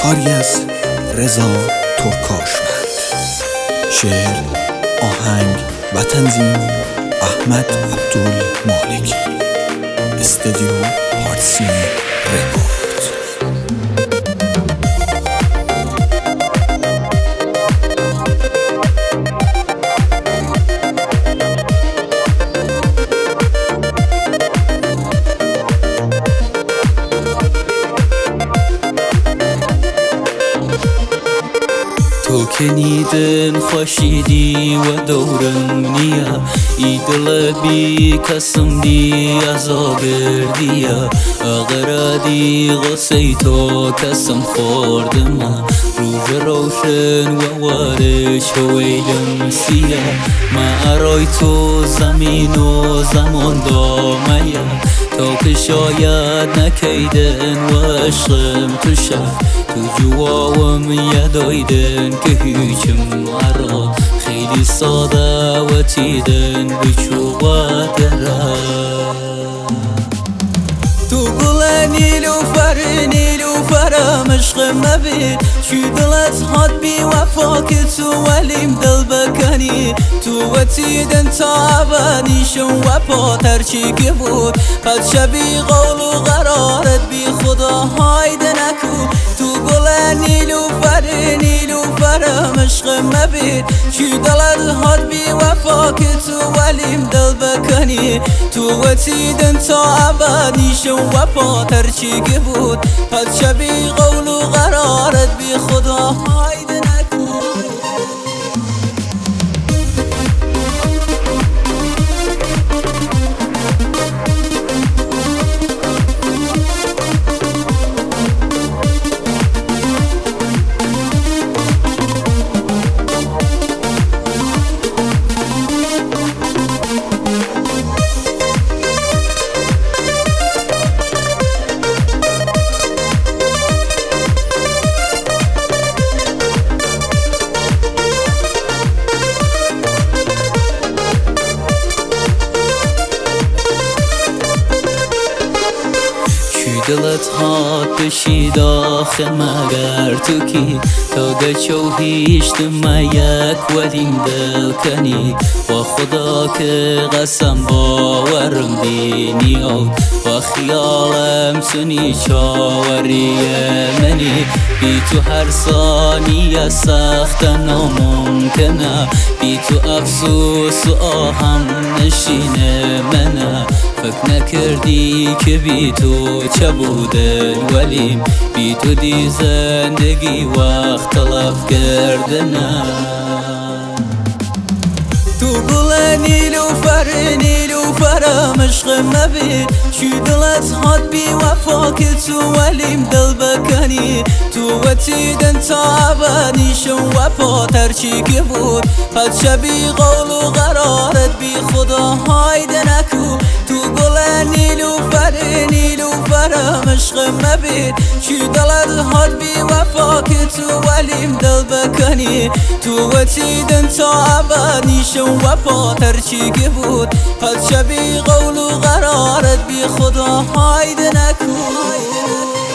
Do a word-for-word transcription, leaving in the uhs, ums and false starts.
کاری از رضا ترکاشمند، شعر، آهنگ و تنظیم احمد عبدالمالکی، استودیو پارسی رکورد. تو که نیدن خوشیدی و دورم نیا، ایدل بی کسم دی ازاگردیا، اغرادی غصی تو کسم خوردم، روز روشن و وارش ویلم سیا، ما ارای تو زمین و زمان دامیا، تو که شاید نکیدن و عشقم تو شد، تو جواوم یادایدن که هیچم مرا خیلی ساده و تیدن بچوبات را. تو گل نیلوفر نیلوفرم عشقم نبید، چی دلت هات بی وفا که تو ولیم دل بکنی، تو و تیدن تا ابدیشم و پاتر چی که بود، قد شبی قول و قرارت بی خدا هایده نکو. تو گل نیلوفر نیلوفرم عشقم نبید، چی دلت هات بی وفا که تو ولیم دل بکنی، تو و تیدن تا ابدیشم و پاتر چی که بود، قد شبی قول و قرارت بی خدا هایده نکو. دلت هات بشید آخه مگر تو کی، تا گچو هیشت ما یک ولیم دل کنی، با خدا که قسم باورم دینی آود، با خیالم سنی چاوری منی، بی تو هر ثانیه سخت ناممکنه، بی تو افسوس و آهم نشینه منه، فکر نکردی که بی تو چه بوده، ولیم بی تو دی زندگی وقت تلف کردنه. تو گل نیلوفر نیلوفرم عشقم نبید، چی دلت هات بی وفا که تو ولیم دل بکنی، تو و تیدن تا ابدیشم و پاتر چی که بود، قد شبی قول و قرارت بی خدا هایده نکو. تو گل نیلوفر نیلوفرم عشقم نبید، چی دلت هات بی وفا که تو ولیم دل بکنی، تو و تیدن تا ابدیشم و پاتر چی که بود، قد شبی قول و قرارت بی خدا هایده نکو.